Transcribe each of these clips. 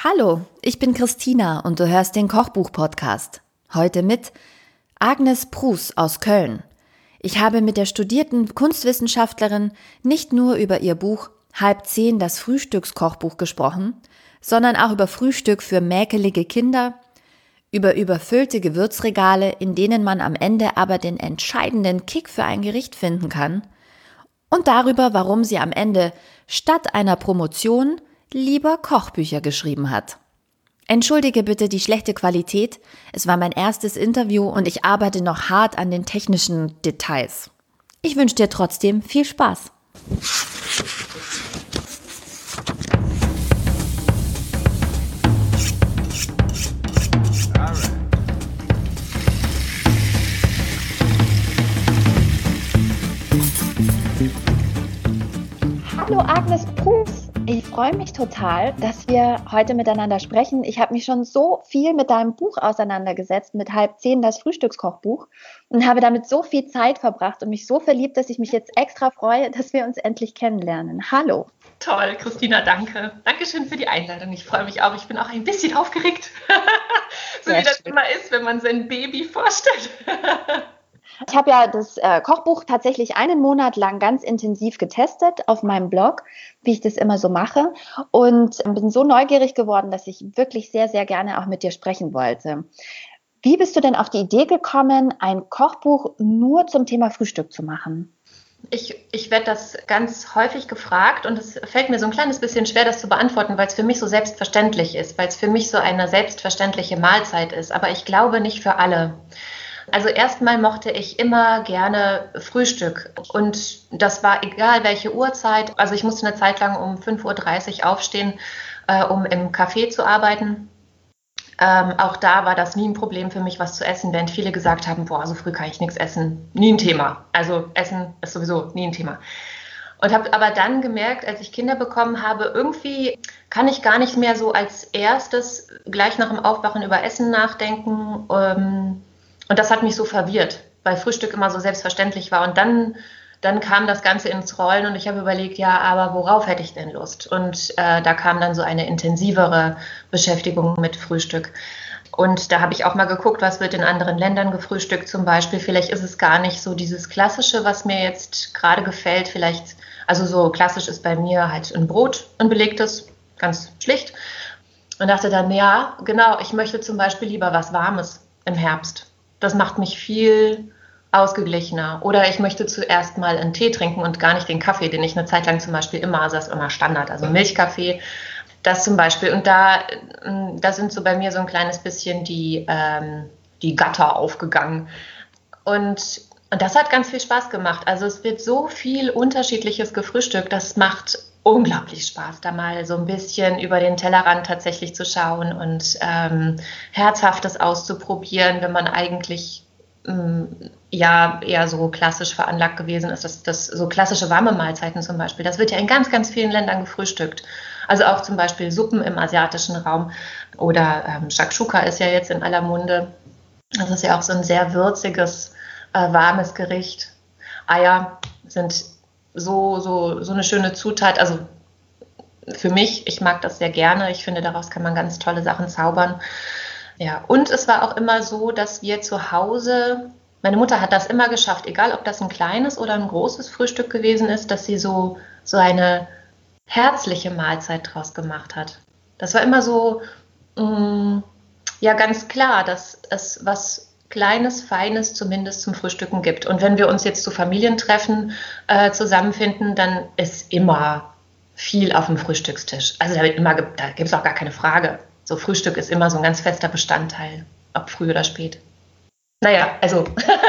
Hallo, ich bin Christina und du hörst den Kochbuch-Podcast. Heute mit Agnes Prus aus Köln. Ich habe mit der studierten Kunstwissenschaftlerin nicht nur über ihr Buch 9:30 das Frühstückskochbuch gesprochen, sondern auch über Frühstück für mäkelige Kinder, über überfüllte Gewürzregale, in denen man am Ende aber den entscheidenden Kick für ein Gericht finden kann, und darüber, warum sie am Ende statt einer Promotion lieber Kochbücher geschrieben hat. Entschuldige bitte die schlechte Qualität, es war mein erstes Interview und ich arbeite noch hart an den technischen Details. Ich wünsche dir trotzdem viel Spaß. Hallo Agnes Prus, ich freue mich total, dass wir heute miteinander sprechen. Ich habe mich schon so viel mit deinem Buch auseinandergesetzt, mit 9:30 das Frühstückskochbuch, und habe damit so viel Zeit verbracht und mich so verliebt, dass ich mich jetzt extra freue, dass wir uns endlich kennenlernen. Hallo. Toll, Christina, danke. Dankeschön für die Einladung. Ich freue mich auch. Ich bin auch ein bisschen aufgeregt, so wie das immer ist, wenn man sein Baby vorstellt. Ich habe ja das Kochbuch tatsächlich einen Monat lang ganz intensiv getestet auf meinem Blog, wie ich das immer so mache, und bin so neugierig geworden, dass ich wirklich sehr, sehr gerne auch mit dir sprechen wollte. Wie bist du denn auf die Idee gekommen, ein Kochbuch nur zum Thema Frühstück zu machen? Ich werde das ganz häufig gefragt und es fällt mir so ein kleines bisschen schwer, das zu beantworten, weil es für mich so selbstverständlich ist, weil es für mich so eine selbstverständliche Mahlzeit ist, aber ich glaube nicht für alle. Also erstmal mochte ich immer gerne Frühstück und das war egal welche Uhrzeit. Also ich musste eine Zeit lang um 5:30 Uhr aufstehen, um im Café zu arbeiten. Auch da war das nie ein Problem für mich, was zu essen, während viele gesagt haben, boah, so früh kann ich nichts essen. Nie ein Thema. Also Essen ist sowieso nie ein Thema. Und habe aber dann gemerkt, als ich Kinder bekommen habe, irgendwie kann ich gar nicht mehr so als erstes gleich nach dem Aufwachen über Essen nachdenken. Und das hat mich so verwirrt, weil Frühstück immer so selbstverständlich war. Und dann kam das Ganze ins Rollen und ich habe überlegt, ja, aber worauf hätte ich denn Lust? Und da kam dann so eine intensivere Beschäftigung mit Frühstück. Und da habe ich auch mal geguckt, was wird in anderen Ländern gefrühstückt zum Beispiel. Vielleicht ist es gar nicht so dieses Klassische, was mir jetzt gerade gefällt. Vielleicht, also so klassisch ist bei mir halt ein Brot, ein belegtes, ganz schlicht. Und dachte dann, ja, genau, ich möchte zum Beispiel lieber was Warmes im Herbst. Das macht mich viel ausgeglichener. Oder ich möchte zuerst mal einen Tee trinken und gar nicht den Kaffee, den ich eine Zeit lang zum Beispiel immer, also das ist immer Standard, also Milchkaffee, das zum Beispiel. Und da sind so bei mir so ein kleines bisschen die Gatter aufgegangen. Und das hat ganz viel Spaß gemacht. Also es wird so viel Unterschiedliches gefrühstückt, das macht unglaublich Spaß, da mal so ein bisschen über den Tellerrand tatsächlich zu schauen und Herzhaftes auszuprobieren, wenn man eigentlich ja eher so klassisch veranlagt gewesen ist. Das so klassische warme Mahlzeiten zum Beispiel, das wird ja in ganz, ganz vielen Ländern gefrühstückt. Also auch zum Beispiel Suppen im asiatischen Raum oder Shakshuka ist ja jetzt in aller Munde. Das ist ja auch so ein sehr würziges, warmes Gericht. Eier sind so eine schöne Zutat, also für mich, ich mag das sehr gerne, ich finde, daraus kann man ganz tolle Sachen zaubern. Ja, und es war auch immer so, dass wir zu Hause, meine Mutter hat das immer geschafft, egal ob das ein kleines oder ein großes Frühstück gewesen ist, dass sie so eine herzliche Mahlzeit draus gemacht hat. Das war immer so, ja, ganz klar, dass es was Kleines, Feines zumindest zum Frühstücken gibt. Und wenn wir uns jetzt zu Familientreffen zusammenfinden, dann ist immer viel auf dem Frühstückstisch. Also da gibt es auch gar keine Frage. So Frühstück ist immer so ein ganz fester Bestandteil, ob früh oder spät. Naja, also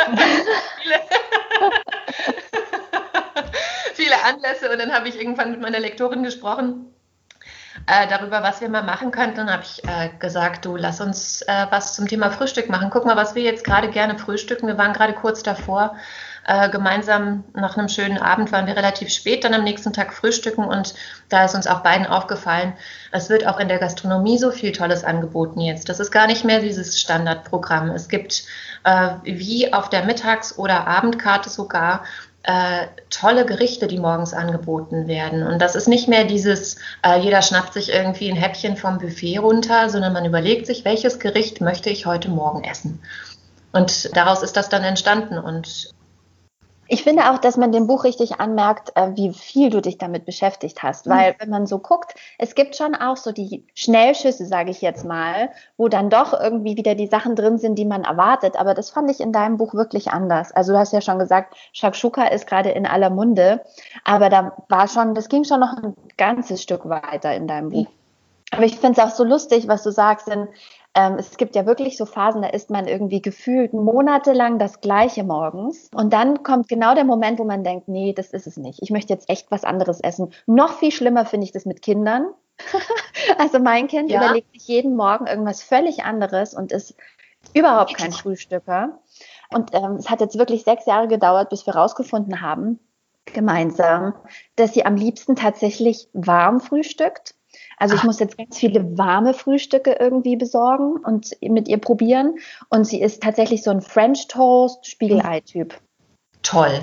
viele Anlässe. Und dann habe ich irgendwann mit meiner Lektorin gesprochen darüber, was wir mal machen könnten. Dann habe ich gesagt, du, lass uns was zum Thema Frühstück machen. Guck mal, was wir jetzt gerade gerne frühstücken. Wir waren gerade kurz davor, gemeinsam nach einem schönen Abend, waren wir relativ spät dann am nächsten Tag frühstücken und da ist uns auch beiden aufgefallen, es wird auch in der Gastronomie so viel Tolles angeboten jetzt. Das ist gar nicht mehr dieses Standardprogramm. Es gibt wie auf der Mittags- oder Abendkarte sogar tolle Gerichte, die morgens angeboten werden. Und das ist nicht mehr dieses, jeder schnappt sich irgendwie ein Häppchen vom Buffet runter, sondern man überlegt sich, welches Gericht möchte ich heute Morgen essen. Und daraus ist das dann entstanden. Und ich finde auch, dass man dem Buch richtig anmerkt, wie viel du dich damit beschäftigt hast. Weil wenn man so guckt, es gibt schon auch so die Schnellschüsse, sage ich jetzt mal, wo dann doch irgendwie wieder die Sachen drin sind, die man erwartet. Aber das fand ich in deinem Buch wirklich anders. Also du hast ja schon gesagt, Shakshuka ist gerade in aller Munde. Aber das ging schon noch ein ganzes Stück weiter in deinem Buch. Aber ich finde es auch so lustig, was du sagst, denn es gibt ja wirklich so Phasen, da isst man irgendwie gefühlt monatelang das Gleiche morgens. Und dann kommt genau der Moment, wo man denkt, nee, das ist es nicht. Ich möchte jetzt echt was anderes essen. Noch viel schlimmer finde ich das mit Kindern. Also mein Kind überlegt sich jeden Morgen irgendwas völlig anderes und ist überhaupt kein Frühstücker. Und es hat jetzt wirklich 6 Jahre gedauert, bis wir rausgefunden haben, gemeinsam, dass sie am liebsten tatsächlich warm frühstückt. Also ich muss jetzt ganz viele warme Frühstücke irgendwie besorgen und mit ihr probieren. Und sie ist tatsächlich so ein French Toast Spiegelei-Typ. Toll.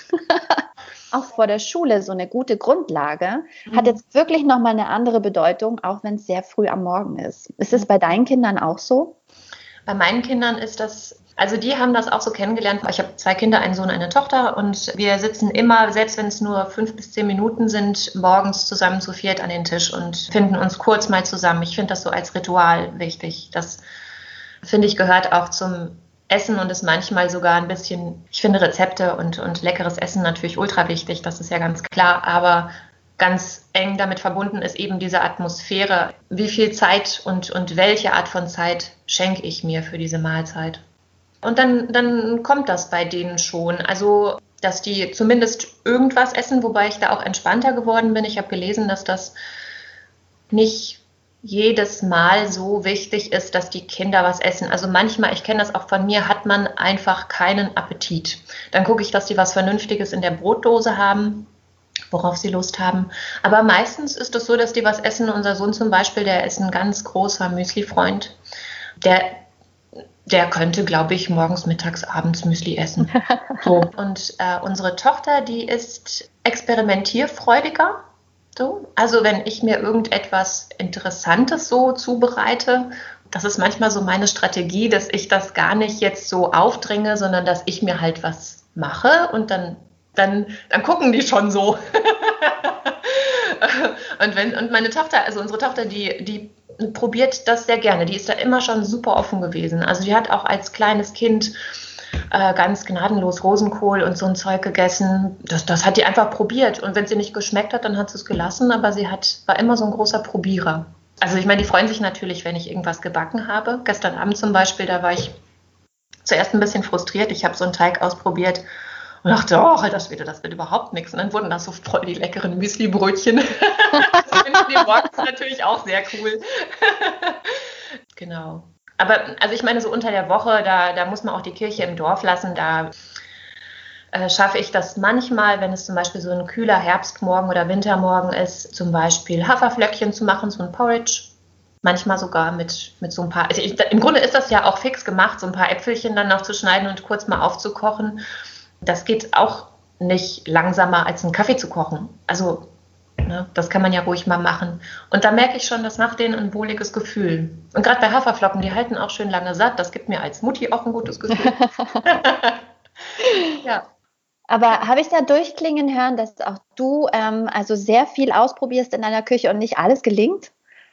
Auch vor der Schule so eine gute Grundlage. Hat jetzt wirklich nochmal eine andere Bedeutung, auch wenn es sehr früh am Morgen ist. Ist es bei deinen Kindern auch so? Bei meinen Kindern ist das, also die haben das auch so kennengelernt. Ich habe 2 Kinder, einen Sohn, eine Tochter, und wir sitzen immer, selbst wenn es nur 5 bis 10 Minuten sind, morgens zusammen zu viert an den Tisch und finden uns kurz mal zusammen. Ich finde das so als Ritual wichtig. Das, finde ich, gehört auch zum Essen und ist manchmal sogar ein bisschen, ich finde Rezepte und leckeres Essen natürlich ultra wichtig, das ist ja ganz klar, aber ganz eng damit verbunden ist eben diese Atmosphäre. Wie viel Zeit und welche Art von Zeit schenke ich mir für diese Mahlzeit? Und dann kommt das bei denen schon. Also, dass die zumindest irgendwas essen, wobei ich da auch entspannter geworden bin. Ich habe gelesen, dass das nicht jedes Mal so wichtig ist, dass die Kinder was essen. Also manchmal, ich kenne das auch von mir, hat man einfach keinen Appetit. Dann gucke ich, dass die was Vernünftiges in der Brotdose haben, worauf sie Lust haben. Aber meistens ist es so, dass die was essen. Unser Sohn zum Beispiel, der ist ein ganz großer Müsli-Freund. Der könnte, glaube ich, morgens, mittags, abends Müsli essen. So. Und unsere Tochter, die ist experimentierfreudiger. So. Also wenn ich mir irgendetwas Interessantes so zubereite, das ist manchmal so meine Strategie, dass ich das gar nicht jetzt so aufdringe, sondern dass ich mir halt was mache und dann gucken die schon so. Und meine Tochter, also unsere Tochter, die probiert das sehr gerne. Die ist da immer schon super offen gewesen. Also die hat auch als kleines Kind ganz gnadenlos Rosenkohl und so ein Zeug gegessen. Das hat die einfach probiert. Und wenn sie nicht geschmeckt hat, dann hat sie es gelassen. Aber sie war immer so ein großer Probierer. Also ich meine, die freuen sich natürlich, wenn ich irgendwas gebacken habe. Gestern Abend zum Beispiel, da war ich zuerst ein bisschen frustriert. Ich habe so einen Teig ausprobiert und dachte, oh, das wird überhaupt nichts. Und dann wurden das so voll die leckeren Müsli-Brötchen. Das finde ich morgens natürlich auch sehr cool. Genau. Aber also ich meine, so unter der Woche, da muss man auch die Kirche im Dorf lassen. Da schaffe ich das manchmal, wenn es zum Beispiel so ein kühler Herbstmorgen oder Wintermorgen ist, zum Beispiel Haferflöckchen zu machen, so ein Porridge. Manchmal sogar mit so ein paar, also im Grunde ist das ja auch fix gemacht, so ein paar Äpfelchen dann noch zu schneiden und kurz mal aufzukochen. Das geht auch nicht langsamer als einen Kaffee zu kochen. Also ne, das kann man ja ruhig mal machen. Und da merke ich schon, das macht denen ein wohliges Gefühl. Und gerade bei Haferflocken, die halten auch schön lange satt. Das gibt mir als Mutti auch ein gutes Gefühl. Ja. Aber habe ich da durchklingen hören, dass auch du also sehr viel ausprobierst in deiner Küche und nicht alles gelingt?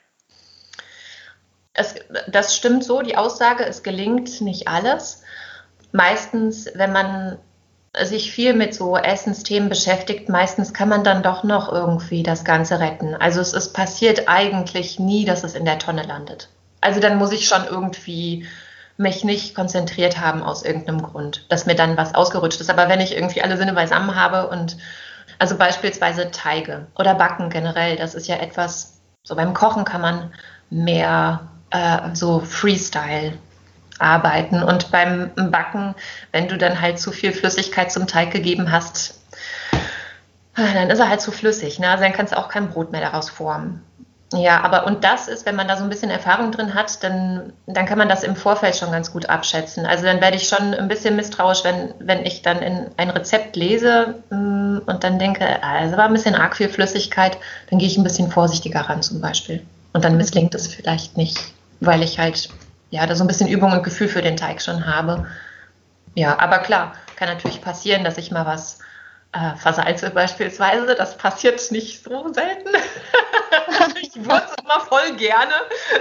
Das stimmt so, die Aussage, es gelingt nicht alles. Meistens, wenn man sich viel mit so Essensthemen beschäftigt, meistens kann man dann doch noch irgendwie das Ganze retten. Also es passiert eigentlich nie, dass es in der Tonne landet. Also dann muss ich schon irgendwie mich nicht konzentriert haben aus irgendeinem Grund, dass mir dann was ausgerutscht ist. Aber wenn ich irgendwie alle Sinne beisammen habe und also beispielsweise Teige oder Backen generell, das ist ja etwas, so beim Kochen kann man mehr so Freestyle arbeiten und beim Backen, wenn du dann halt zu viel Flüssigkeit zum Teig gegeben hast, dann ist er halt zu flüssig, ne? Also dann kannst du auch kein Brot mehr daraus formen. Ja, aber und das ist, wenn man da so ein bisschen Erfahrung drin hat, dann kann man das im Vorfeld schon ganz gut abschätzen. Also dann werde ich schon ein bisschen misstrauisch, wenn ich dann in ein Rezept lese und dann denke, also war ein bisschen arg viel Flüssigkeit, dann gehe ich ein bisschen vorsichtiger ran zum Beispiel. Und dann misslingt es vielleicht nicht, weil ich halt ja da so ein bisschen Übung und Gefühl für den Teig schon habe. Ja, aber klar, kann natürlich passieren, dass ich mal was versalze beispielsweise. Das passiert nicht so selten. Ich würze immer voll gerne.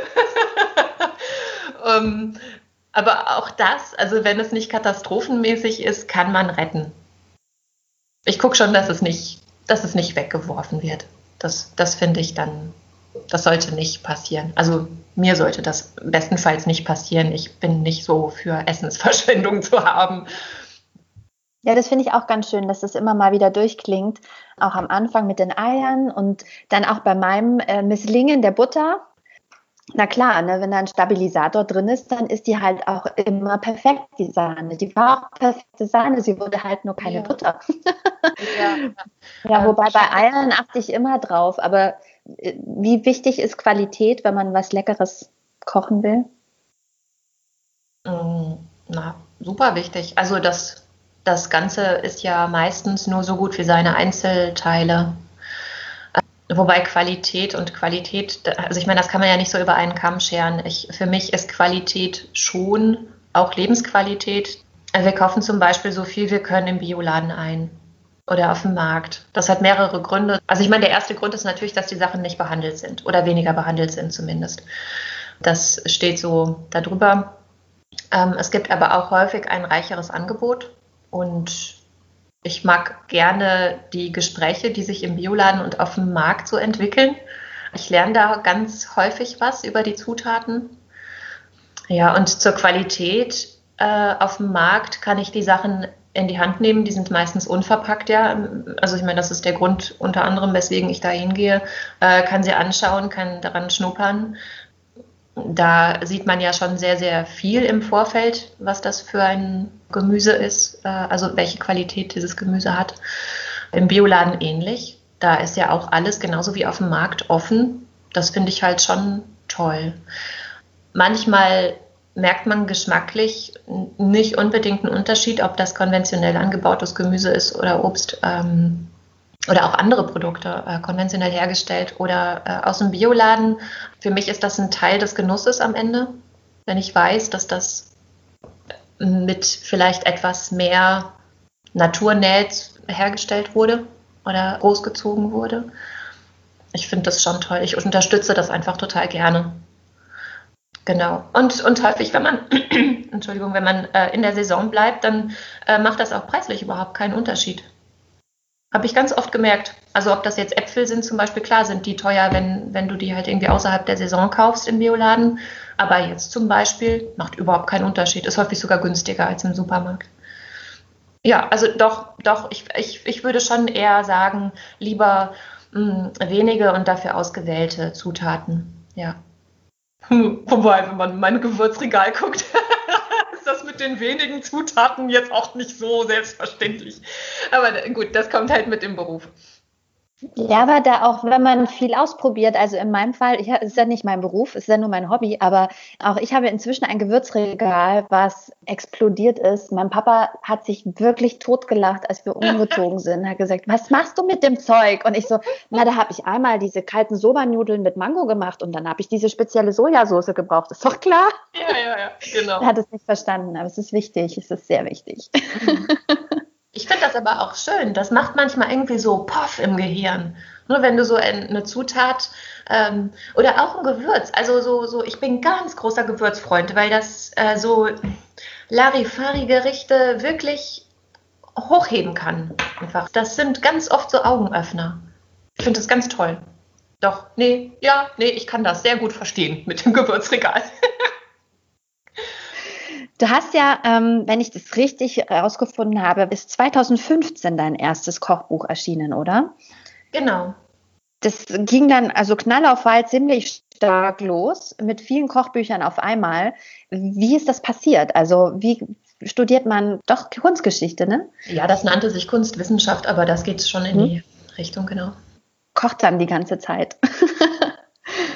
ähm, aber auch das, also wenn es nicht katastrophenmäßig ist, kann man retten. Ich gucke schon, dass es nicht weggeworfen wird. Das finde ich dann, das sollte nicht passieren. Also mir sollte das bestenfalls nicht passieren. Ich bin nicht so für Essensverschwendung zu haben. Ja, das finde ich auch ganz schön, dass das immer mal wieder durchklingt, auch am Anfang mit den Eiern und dann auch bei meinem Misslingen der Butter. Na klar, ne, wenn da ein Stabilisator drin ist, dann ist die halt auch immer perfekt, die Sahne. Die war auch perfekte Sahne, sie wurde halt nur keine Butter. Ja. Ja, wobei bei Eiern achte ich immer drauf, aber wie wichtig ist Qualität, wenn man was Leckeres kochen will? Na, super wichtig. Also das Ganze ist ja meistens nur so gut wie seine Einzelteile. Wobei Qualität und Qualität, also ich meine, das kann man ja nicht so über einen Kamm scheren. Für mich ist Qualität schon auch Lebensqualität. Also wir kaufen zum Beispiel so viel wir können im Bioladen ein oder auf dem Markt. Das hat mehrere Gründe. Also ich meine, der erste Grund ist natürlich, dass die Sachen nicht behandelt sind oder weniger behandelt sind zumindest. Das steht so darüber. Es gibt aber auch häufig ein reicheres Angebot und ich mag gerne die Gespräche, die sich im Bioladen und auf dem Markt so entwickeln. Ich lerne da ganz häufig was über die Zutaten. Ja, und zur Qualität auf dem Markt kann ich die Sachen in die Hand nehmen. Die sind meistens unverpackt, ja. Also ich meine, das ist der Grund unter anderem, weswegen ich da hingehe. Kann sie anschauen, kann daran schnuppern. Da sieht man ja schon sehr, sehr viel im Vorfeld, was das für ein Gemüse ist, also welche Qualität dieses Gemüse hat. Im Bioladen ähnlich. Da ist ja auch alles genauso wie auf dem Markt offen. Das finde ich halt schon toll. Manchmal merkt man geschmacklich nicht unbedingt einen Unterschied, ob das konventionell angebautes Gemüse ist oder Obst. Oder auch andere Produkte konventionell hergestellt oder aus dem Bioladen. Für mich ist das ein Teil des Genusses am Ende, wenn ich weiß, dass das mit vielleicht etwas mehr Naturnähe hergestellt wurde oder großgezogen wurde. Ich finde das schon toll. Ich unterstütze das einfach total gerne. Genau. Und häufig, wenn man, Entschuldigung, wenn man in der Saison bleibt, dann macht das auch preislich überhaupt keinen Unterschied. Habe ich ganz oft gemerkt. Also ob das jetzt Äpfel sind zum Beispiel, klar sind die teuer, wenn du die halt irgendwie außerhalb der Saison kaufst im Bioladen. Aber jetzt zum Beispiel macht überhaupt keinen Unterschied. Ist häufig sogar günstiger als im Supermarkt. Ja, also doch, ich würde schon eher sagen, lieber wenige und dafür ausgewählte Zutaten. Ja. Wobei, wenn man in mein Gewürzregal guckt, ist das mit den wenigen Zutaten jetzt auch nicht so selbstverständlich. Aber gut, das kommt halt mit dem Beruf. Ja, aber da auch, wenn man viel ausprobiert, also in meinem Fall, ist ja nicht mein Beruf, ist ja nur mein Hobby, aber auch ich habe inzwischen ein Gewürzregal, was explodiert ist. Mein Papa hat sich wirklich totgelacht, als wir umgezogen sind. Er hat gesagt, was machst du mit dem Zeug? Und ich so, na, da habe ich einmal diese kalten Soba-Nudeln mit Mango gemacht und dann habe ich diese spezielle Sojasauce gebraucht. Ist doch klar. Ja, genau. Er hat es nicht verstanden, aber es ist wichtig, es ist sehr wichtig. Ich finde das aber auch schön. Das macht manchmal irgendwie so Poff im Gehirn. Nur wenn du so eine Zutat oder auch ein Gewürz. Also so, ich bin ganz großer Gewürzfreund, weil das so Larifari-Gerichte wirklich hochheben kann. Einfach. Das sind ganz oft so Augenöffner. Ich finde das ganz toll. Doch, nee, ich kann das sehr gut verstehen mit dem Gewürzregal. Du hast ja, wenn ich das richtig herausgefunden habe, bis 2015 dein erstes Kochbuch erschienen, oder? Genau. Das ging dann also Knall auf Fall ziemlich stark los, mit vielen Kochbüchern auf einmal. Wie ist das passiert? Also wie studiert man doch Kunstgeschichte, ne? Ja, das nannte sich Kunstwissenschaft, aber das geht schon in die Richtung, genau. Kocht dann die ganze Zeit.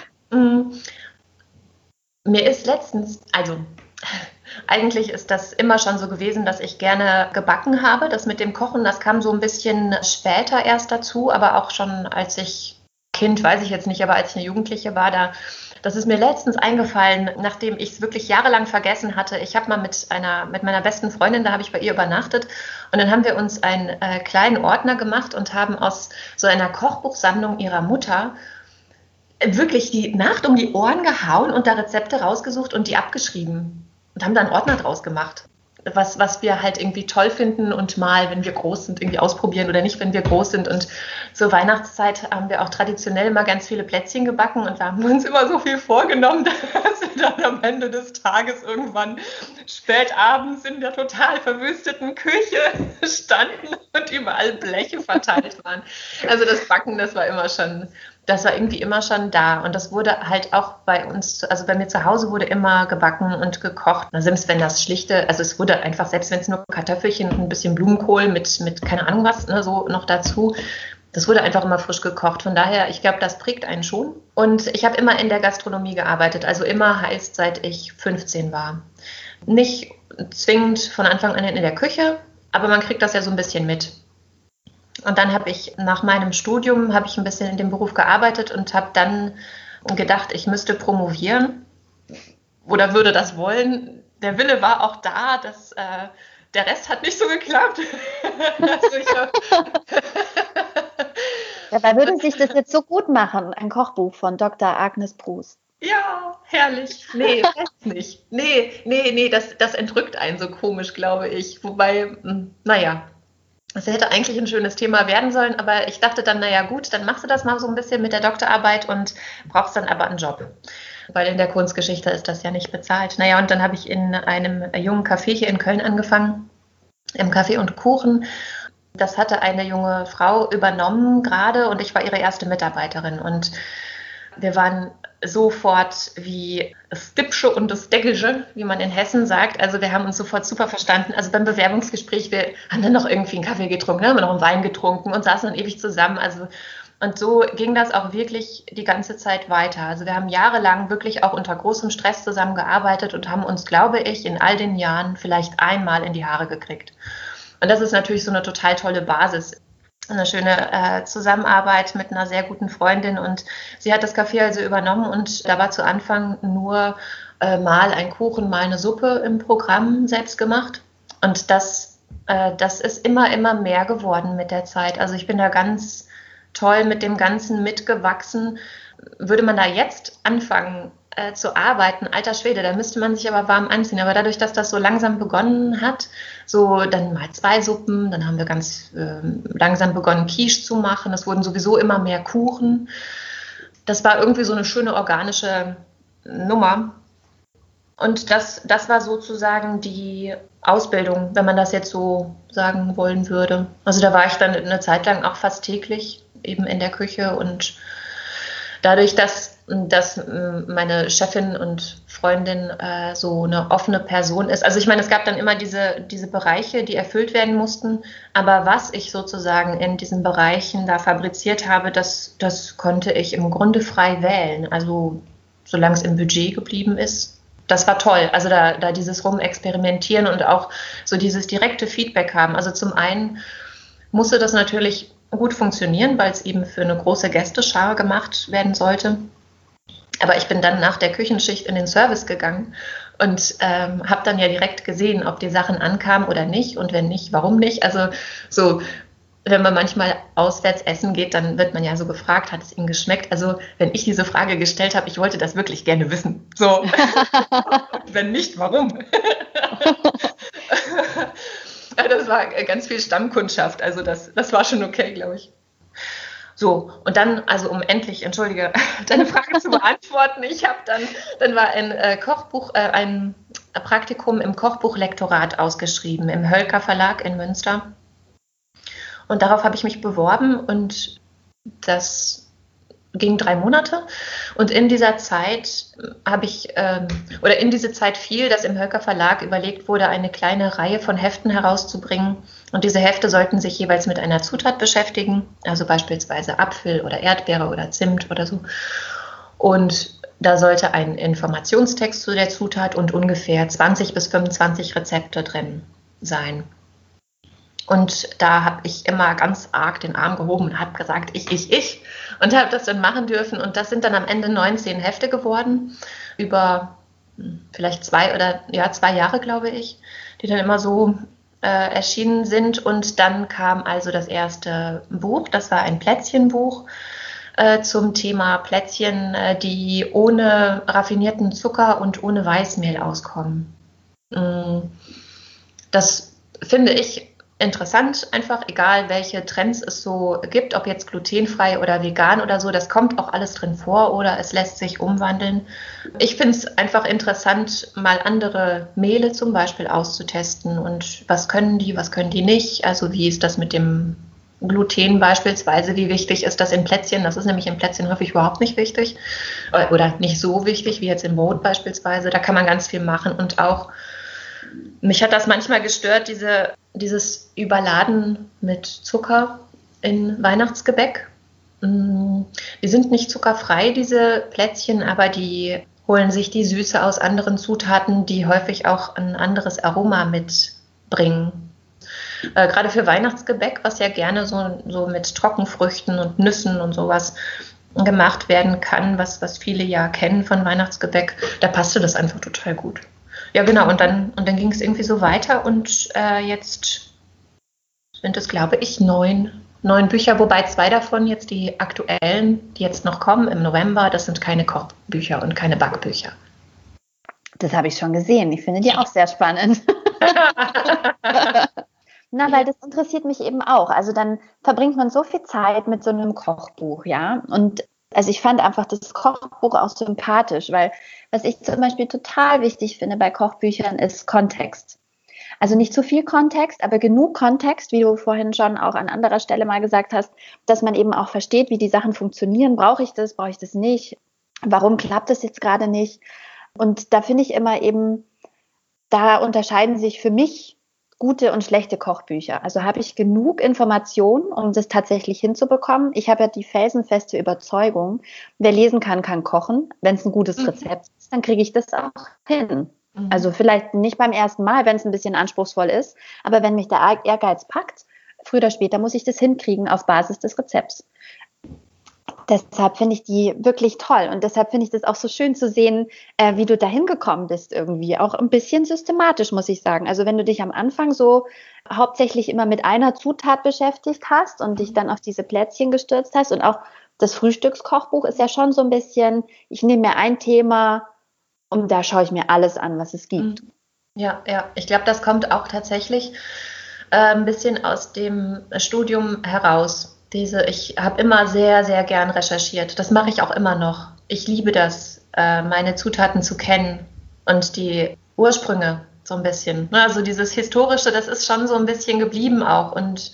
Mir ist letztens, also eigentlich ist das immer schon so gewesen, dass ich gerne gebacken habe. Das mit dem Kochen, das kam so ein bisschen später erst dazu, aber auch schon als ich Kind, weiß ich jetzt nicht, aber als ich eine Jugendliche war, das ist mir letztens eingefallen, nachdem ich es wirklich jahrelang vergessen hatte. Ich habe mal mit meiner besten Freundin, da habe ich bei ihr übernachtet und dann haben wir uns einen kleinen Ordner gemacht und haben aus so einer Kochbuchsammlung ihrer Mutter wirklich die Nacht um die Ohren gehauen und da Rezepte rausgesucht und die abgeschrieben und haben da einen Ordner draus gemacht. Was wir halt irgendwie toll finden und mal, wenn wir groß sind, irgendwie ausprobieren oder nicht, wenn wir groß sind. Und zur Weihnachtszeit haben wir auch traditionell immer ganz viele Plätzchen gebacken und wir haben uns immer so viel vorgenommen, dass wir dann am Ende des Tages irgendwann spät abends in der total verwüsteten Küche standen und überall Bleche verteilt waren. Also das Backen, das war irgendwie immer schon da. Und das wurde halt auch bei uns, also bei mir zu Hause wurde immer gebacken und gekocht. Selbst wenn das schlichte, also es wurde einfach, selbst wenn es nur Kartoffelchen und ein bisschen Blumenkohl mit keine Ahnung was, ne, so noch dazu, das wurde einfach immer frisch gekocht. Von daher, ich glaube, das prägt einen schon. Und ich habe immer in der Gastronomie gearbeitet. Also immer heißt, seit ich 15 war. Nicht zwingend von Anfang an in der Küche, aber man kriegt das ja so ein bisschen mit. Und dann habe ich nach meinem Studium ein bisschen in dem Beruf gearbeitet und habe dann gedacht, ich müsste promovieren oder würde das wollen. Der Wille war auch da, der Rest hat nicht so geklappt. Dabei würde sich das jetzt so gut machen, ein Kochbuch von Dr. Agnes Prus. Ja, herrlich. Nee, weiß nicht. Nee, das entrückt einen so komisch, glaube ich. Wobei, naja. Das hätte eigentlich ein schönes Thema werden sollen, aber ich dachte dann, naja gut, dann machst du das mal so ein bisschen mit der Doktorarbeit und brauchst dann aber einen Job. Weil in der Kunstgeschichte ist das ja nicht bezahlt. Naja, und dann habe ich in einem jungen Café hier in Köln angefangen, im Kaffee und Kuchen. Das hatte eine junge Frau übernommen gerade und ich war ihre erste Mitarbeiterin. Und wir waren sofort wie das Stippsche und das Deckelsche, wie man in Hessen sagt. Also wir haben uns sofort super verstanden. Also beim Bewerbungsgespräch, wir haben dann noch irgendwie einen Kaffee getrunken, haben noch einen Wein getrunken und saßen dann ewig zusammen. Also und so ging das auch wirklich die ganze Zeit weiter. Also wir haben jahrelang wirklich auch unter großem Stress zusammengearbeitet und haben uns, glaube ich, in all den Jahren vielleicht einmal in die Haare gekriegt. Und das ist natürlich so eine total tolle Basis. Eine schöne Zusammenarbeit mit einer sehr guten Freundin und sie hat das Café also übernommen und da war zu Anfang nur mal ein Kuchen, mal eine Suppe im Programm selbst gemacht und das ist immer mehr geworden mit der Zeit. Also ich bin da ganz toll mit dem Ganzen mitgewachsen. Würde man da jetzt anfangen zu arbeiten, alter Schwede, da müsste man sich aber warm anziehen. Aber dadurch, dass das so langsam begonnen hat, so dann mal 2 Suppen, dann haben wir ganz langsam begonnen, Quiche zu machen. Es wurden sowieso immer mehr Kuchen. Das war irgendwie so eine schöne organische Nummer. Und das war sozusagen die Ausbildung, wenn man das jetzt so sagen wollen würde. Also da war ich dann eine Zeit lang auch fast täglich eben in der Küche und dadurch, dass meine Chefin und Freundin so eine offene Person ist. Also ich meine, es gab dann immer diese Bereiche, die erfüllt werden mussten. Aber was ich sozusagen in diesen Bereichen da fabriziert habe, das konnte ich im Grunde frei wählen. Also solange es im Budget geblieben ist. Das war toll. Also da dieses Rumexperimentieren und auch so dieses direkte Feedback haben. Also zum einen musste das natürlich gut funktionieren, weil es eben für eine große Gästeschar gemacht werden sollte. Aber ich bin dann nach der Küchenschicht in den Service gegangen und habe dann ja direkt gesehen, ob die Sachen ankamen oder nicht und wenn nicht, warum nicht. Also so, wenn man manchmal auswärts essen geht, dann wird man ja so gefragt, hat es Ihnen geschmeckt? Also wenn ich diese Frage gestellt habe, ich wollte das wirklich gerne wissen. So, und wenn nicht, warum? Das war ganz viel Stammkundschaft, also das war schon okay, glaube ich. So, und dann, also um endlich, entschuldige, deine Frage zu beantworten, dann war ein Praktikum im Kochbuchlektorat ausgeschrieben, im Hölker Verlag in Münster. Und darauf habe ich mich beworben und das ging 3 Monate. Und in dieser Zeit in diese Zeit fiel, dass im Hölker Verlag überlegt wurde, eine kleine Reihe von Heften herauszubringen. Und diese Hefte sollten sich jeweils mit einer Zutat beschäftigen, also beispielsweise Apfel oder Erdbeere oder Zimt oder so. Und Da sollte ein Informationstext zu der Zutat und ungefähr 20 bis 25 Rezepte drin sein. Und da habe ich immer ganz arg den Arm gehoben und habe gesagt, ich. Und habe das dann machen dürfen. Und das sind dann am Ende 19 Hefte geworden, über vielleicht 2 Jahre, glaube ich, die dann immer so erschienen sind. Und dann kam also das erste Buch, das war ein Plätzchenbuch zum Thema Plätzchen, die ohne raffinierten Zucker und ohne Weißmehl auskommen. Das finde ich interessant, einfach egal welche Trends es so gibt, ob jetzt glutenfrei oder vegan oder so, das kommt auch alles drin vor oder es lässt sich umwandeln. Ich finde es einfach interessant, mal andere Mehle zum Beispiel auszutesten und was können die nicht, also wie ist das mit dem Gluten beispielsweise, wie wichtig ist das in Plätzchen, das ist nämlich in Plätzchen häufig überhaupt nicht wichtig oder nicht so wichtig wie jetzt im Brot beispielsweise, da kann man ganz viel machen und auch mich hat das manchmal gestört, dieses Überladen mit Zucker in Weihnachtsgebäck. Die sind nicht zuckerfrei, diese Plätzchen, aber die holen sich die Süße aus anderen Zutaten, die häufig auch ein anderes Aroma mitbringen. Gerade für Weihnachtsgebäck, was ja gerne so mit Trockenfrüchten und Nüssen und sowas gemacht werden kann, was viele ja kennen von Weihnachtsgebäck, da passte das einfach total gut. Ja, genau, und dann ging es irgendwie so weiter und jetzt sind es, glaube ich, 9 Bücher, wobei 2 davon jetzt die aktuellen, die jetzt noch kommen im November, das sind keine Kochbücher und keine Backbücher. Das habe ich schon gesehen. Ich finde die auch sehr spannend. Na, weil das interessiert mich eben auch. Also dann verbringt man so viel Zeit mit so einem Kochbuch, ja. Und also ich fand einfach das Kochbuch auch sympathisch, weil was ich zum Beispiel total wichtig finde bei Kochbüchern ist Kontext. Also nicht zu viel Kontext, aber genug Kontext, wie du vorhin schon auch an anderer Stelle mal gesagt hast, dass man eben auch versteht, wie die Sachen funktionieren. Brauche ich das nicht? Warum klappt das jetzt gerade nicht? Und da finde ich immer eben, da unterscheiden sich für mich gute und schlechte Kochbücher. Also habe ich genug Informationen, um das tatsächlich hinzubekommen. Ich habe ja die felsenfeste Überzeugung, wer lesen kann, kann kochen. Wenn es ein gutes Rezept ist, dann kriege ich das auch hin. Also vielleicht nicht beim ersten Mal, wenn es ein bisschen anspruchsvoll ist, aber wenn mich der Ehrgeiz packt, früher oder später muss ich das hinkriegen auf Basis des Rezepts. Deshalb finde ich die wirklich toll und deshalb finde ich das auch so schön zu sehen, wie du dahin gekommen bist irgendwie. Auch ein bisschen systematisch, muss ich sagen. Also wenn du dich am Anfang so hauptsächlich immer mit einer Zutat beschäftigt hast und dich dann auf diese Plätzchen gestürzt hast und auch das Frühstückskochbuch ist ja schon so ein bisschen, ich nehme mir ein Thema und da schaue ich mir alles an, was es gibt. Ja, ich glaube, das kommt auch tatsächlich ein bisschen aus dem Studium heraus. Ich habe immer sehr, sehr gern recherchiert. Das mache ich auch immer noch. Ich liebe das, meine Zutaten zu kennen und die Ursprünge so ein bisschen. Also dieses Historische, das ist schon so ein bisschen geblieben auch. Und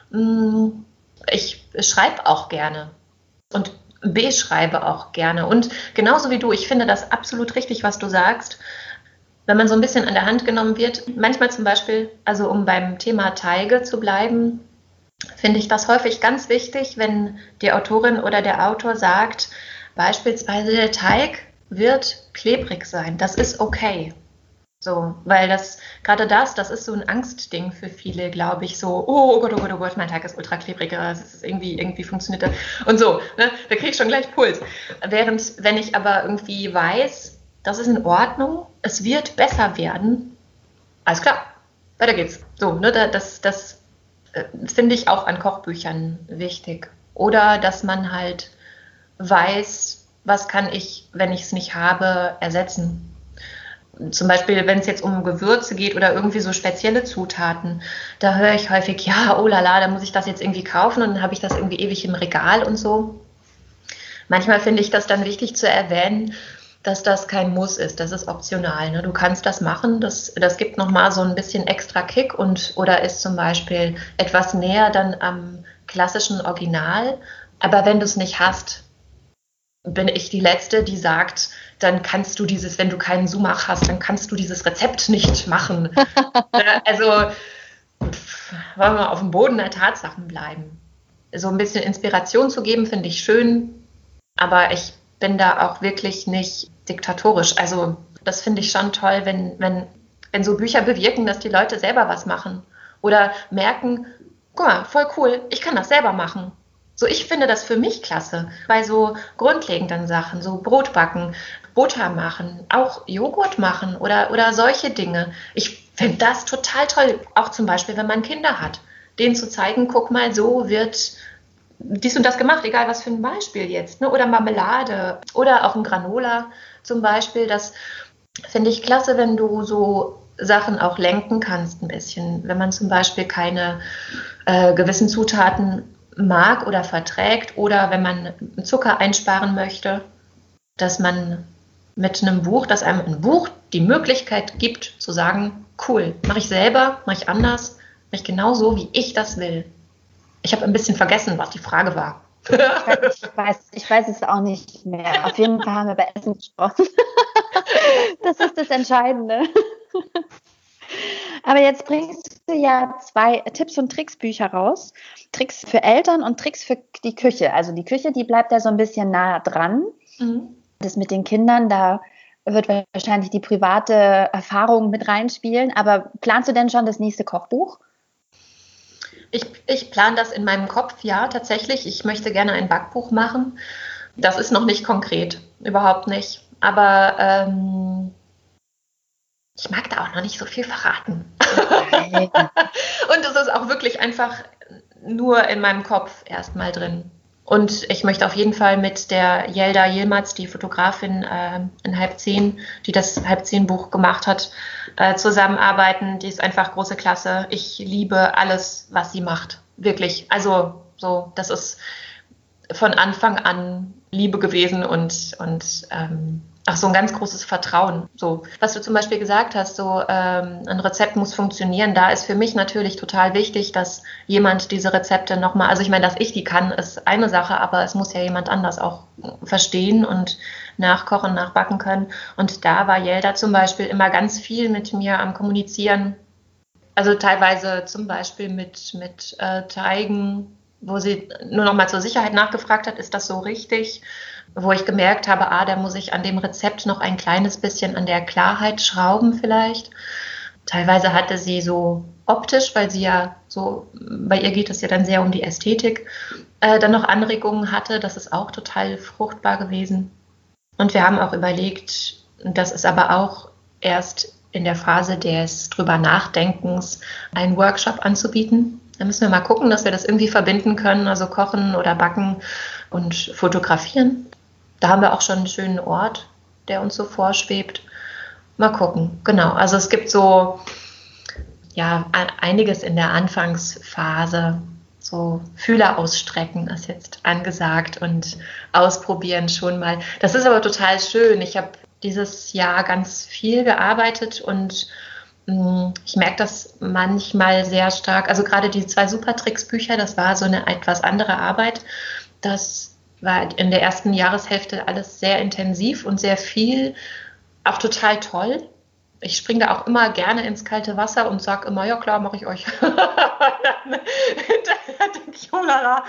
ich schreibe auch gerne und beschreibe auch gerne. Und genauso wie du, ich finde das absolut richtig, was du sagst. Wenn man so ein bisschen an der Hand genommen wird, manchmal zum Beispiel, also um beim Thema Teige zu bleiben, finde ich das häufig ganz wichtig, wenn die Autorin oder der Autor sagt, beispielsweise der Teig wird klebrig sein. Das ist okay. So, weil das ist so ein Angstding für viele, glaube ich, so, oh Gott, mein Teig ist ultra klebrig, es ist irgendwie funktioniert das und so, ne? Da kriege ich schon gleich Puls. Während, wenn ich aber irgendwie weiß, das ist in Ordnung, es wird besser werden, alles klar, weiter geht's. So, ne, das finde ich auch an Kochbüchern wichtig. Oder dass man halt weiß, was kann ich, wenn ich es nicht habe, ersetzen. Zum Beispiel, wenn es jetzt um Gewürze geht oder irgendwie so spezielle Zutaten, da höre ich häufig, ja, oh la la, da muss ich das jetzt irgendwie kaufen und dann habe ich das irgendwie ewig im Regal und so. Manchmal finde ich das dann wichtig zu erwähnen, dass das kein Muss ist, das ist optional. Ne? Du kannst das machen, das gibt nochmal so ein bisschen extra Kick oder ist zum Beispiel etwas näher dann am klassischen Original. Aber wenn du es nicht hast, bin ich die Letzte, die sagt, dann kannst du wenn du keinen Sumach hast, dann kannst du dieses Rezept nicht machen. Also wollen wir auf dem Boden der Tatsachen bleiben. So ein bisschen Inspiration zu geben, finde ich schön, aber ich bin da auch wirklich nicht diktatorisch. Also das finde ich schon toll, wenn so Bücher bewirken, dass die Leute selber was machen oder merken, guck mal, voll cool, ich kann das selber machen. So, ich finde das für mich klasse, bei so grundlegenden Sachen, so Brot backen, Butter machen, auch Joghurt machen oder solche Dinge. Ich finde das total toll, auch zum Beispiel, wenn man Kinder hat, denen zu zeigen, guck mal, so wird dies und das gemacht, egal was für ein Beispiel jetzt, ne? Oder Marmelade oder auch ein Granola zum Beispiel. Das finde ich klasse, wenn du so Sachen auch lenken kannst ein bisschen. Wenn man zum Beispiel keine gewissen Zutaten mag oder verträgt oder wenn man Zucker einsparen möchte, dass man mit einem Buch, dass einem ein Buch die Möglichkeit gibt zu sagen, cool, mache ich selber, mache ich anders, mache ich genau so, wie ich das will. Ich habe ein bisschen vergessen, was die Frage war. Ich weiß es auch nicht mehr. Auf jeden Fall haben wir über Essen gesprochen. Das ist das Entscheidende. Aber jetzt bringst du ja 2 Tipps- und Tricks-Bücher raus. Tricks für Eltern und Tricks für die Küche. Also die Küche, die bleibt ja so ein bisschen nah dran. Mhm. Das mit den Kindern, da wird wahrscheinlich die private Erfahrung mit reinspielen. Aber planst du denn schon das nächste Kochbuch? Ich plane das in meinem Kopf, ja, tatsächlich. Ich möchte gerne ein Backbuch machen. Das ist noch nicht konkret, überhaupt nicht. Aber ich mag da auch noch nicht so viel verraten. Und es ist auch wirklich einfach nur in meinem Kopf erstmal drin. Und ich möchte auf jeden Fall mit der Yelda Yilmaz, die Fotografin in Halb 10, die das Halb 10 Buch gemacht hat, zusammenarbeiten. Die ist einfach große Klasse. Ich liebe alles, was sie macht. Wirklich. Also so, das ist von Anfang an Liebe gewesen und auch so ein ganz großes Vertrauen. So, was du zum Beispiel gesagt hast, so ein Rezept muss funktionieren. Da ist für mich natürlich total wichtig, dass jemand diese Rezepte nochmal, also ich meine, dass ich die kann, ist eine Sache, aber es muss ja jemand anders auch verstehen und nachkochen, nachbacken können. Und da war Yelda zum Beispiel immer ganz viel mit mir am Kommunizieren. Also teilweise zum Beispiel mit Teigen, wo sie nur noch mal zur Sicherheit nachgefragt hat, ist das so richtig? Wo ich gemerkt habe, da muss ich an dem Rezept noch ein kleines bisschen an der Klarheit schrauben vielleicht. Teilweise hatte sie so optisch, weil sie ja so, bei ihr geht es ja dann sehr um die Ästhetik, dann noch Anregungen hatte. Das ist auch total fruchtbar gewesen. Und wir haben auch überlegt, das ist aber auch erst in der Phase des drüber Nachdenkens, einen Workshop anzubieten. Da müssen wir mal gucken, dass wir das irgendwie verbinden können, also kochen oder backen und fotografieren. Da haben wir auch schon einen schönen Ort, der uns so vorschwebt. Mal gucken, genau. Also es gibt so ja einiges in der Anfangsphase. So Fühler ausstrecken ist jetzt angesagt und ausprobieren schon mal. Das ist aber total schön. Ich habe dieses Jahr ganz viel gearbeitet und ich merke das manchmal sehr stark. Also gerade die 2 Supertricks-Bücher, das war so eine etwas andere Arbeit. Das war in der ersten Jahreshälfte alles sehr intensiv und sehr viel, auch total toll. Ich springe da auch immer gerne ins kalte Wasser und sage immer, ja klar, mache ich euch. Hinterher denke ich, oh lala.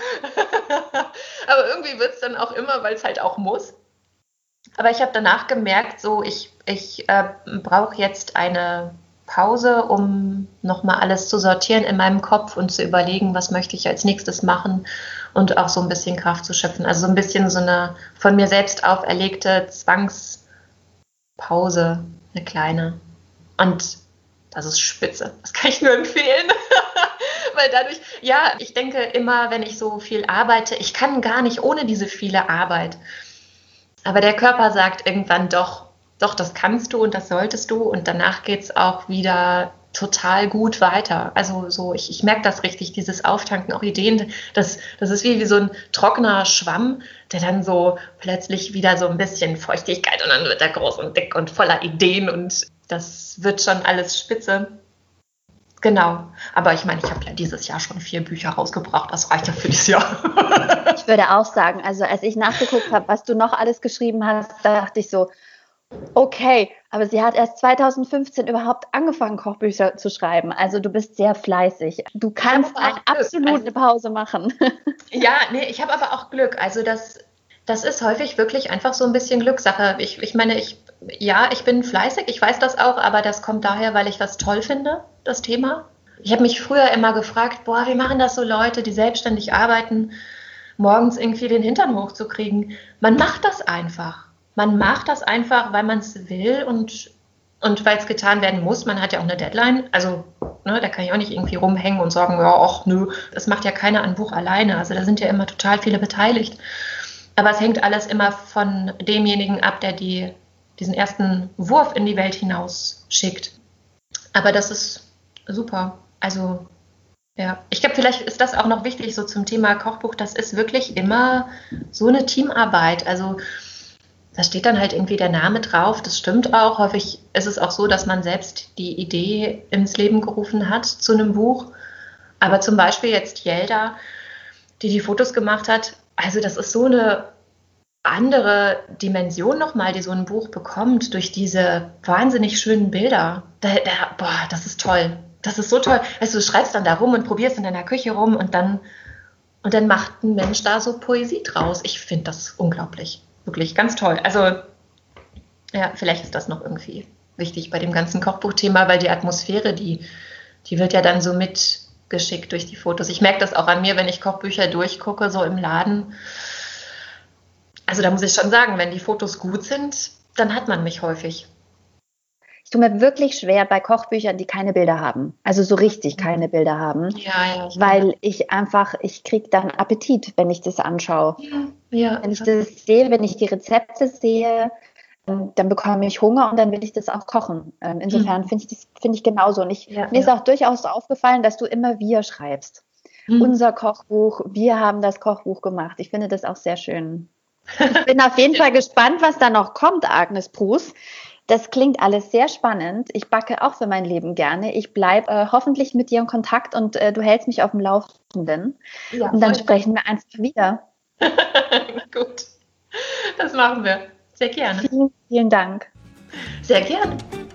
Aber irgendwie wird es dann auch immer, weil es halt auch muss. Aber ich habe danach gemerkt, so ich brauche jetzt eine Pause, um nochmal alles zu sortieren in meinem Kopf und zu überlegen, was möchte ich als nächstes machen und auch so ein bisschen Kraft zu schöpfen. Also so ein bisschen so eine von mir selbst auferlegte Zwangspause, eine kleine. Und das ist spitze. Das kann ich nur empfehlen. Weil dadurch, ja, ich denke immer, wenn ich so viel arbeite, ich kann gar nicht ohne diese viele Arbeit. Aber der Körper sagt irgendwann doch, das kannst du und das solltest du. Und danach geht es auch wieder total gut weiter. Also so, ich merke das richtig, dieses Auftanken, auch Ideen, das ist wie so ein trockener Schwamm, der dann so plötzlich wieder so ein bisschen Feuchtigkeit und dann wird er groß und dick und voller Ideen und das wird schon alles spitze. Genau. Aber ich meine, ich habe ja dieses Jahr schon 4 Bücher rausgebracht. Das reicht ja für dieses Jahr. Ich würde auch sagen, also als ich nachgeguckt habe, was du noch alles geschrieben hast, da dachte ich so, okay, aber sie hat erst 2015 überhaupt angefangen, Kochbücher zu schreiben. Also du bist sehr fleißig. Du kannst absolut eine Pause machen. Ja, nee, ich habe aber auch Glück. Also Das ist häufig wirklich einfach so ein bisschen Glückssache. Ich meine, ich bin fleißig, ich weiß das auch, aber das kommt daher, weil ich das toll finde, das Thema. Ich habe mich früher immer gefragt, boah, wie machen das so Leute, die selbstständig arbeiten, morgens irgendwie den Hintern hochzukriegen? Man macht das einfach. Man macht das einfach, weil man es will und weil es getan werden muss. Man hat ja auch eine Deadline. Also, ne, da kann ich auch nicht irgendwie rumhängen und sagen, ja, ach nö, das macht ja keiner ein Buch alleine. Also da sind ja immer total viele beteiligt. Aber es hängt alles immer von demjenigen ab, der diesen ersten Wurf in die Welt hinaus schickt. Aber das ist super. Also, ja. Ich glaube, vielleicht ist das auch noch wichtig, so zum Thema Kochbuch. Das ist wirklich immer so eine Teamarbeit. Also, da steht dann halt irgendwie der Name drauf. Das stimmt auch. Häufig ist es auch so, dass man selbst die Idee ins Leben gerufen hat zu einem Buch. Aber zum Beispiel jetzt Yelda, die Fotos gemacht hat, also das ist so eine andere Dimension nochmal, die so ein Buch bekommt durch diese wahnsinnig schönen Bilder. Boah, das ist toll. Das ist so toll. Also du schreibst dann da rum und probierst in deiner Küche rum und dann macht ein Mensch da so Poesie draus. Ich finde das unglaublich. Wirklich ganz toll. Also ja, vielleicht ist das noch irgendwie wichtig bei dem ganzen Kochbuchthema, weil die Atmosphäre, die wird ja dann so mitgeschickt durch die Fotos. Ich merke das auch an mir, wenn ich Kochbücher durchgucke, so im Laden. Also da muss ich schon sagen, wenn die Fotos gut sind, dann hat man mich häufig. Ich tue mir wirklich schwer bei Kochbüchern, die keine Bilder haben. Also so richtig keine Bilder haben. Ja. Weil ich kriege dann Appetit, wenn ich das anschaue. Ja. Wenn ich das sehe, wenn ich die Rezepte sehe, dann bekomme ich Hunger und dann will ich das auch kochen. Insofern finde ich genauso. Und mir ist auch durchaus aufgefallen, dass du immer wir schreibst. Unser Kochbuch, wir haben das Kochbuch gemacht. Ich finde das auch sehr schön. Ich bin auf jeden Fall gespannt, was da noch kommt, Agnes Prus. Das klingt alles sehr spannend. Ich backe auch für mein Leben gerne. Ich bleibe hoffentlich mit dir in Kontakt und du hältst mich auf dem Laufenden. Ja, und dann sprechen wir einfach wieder. Gut, das machen wir. Sehr gerne. Vielen, vielen Dank. Sehr gerne.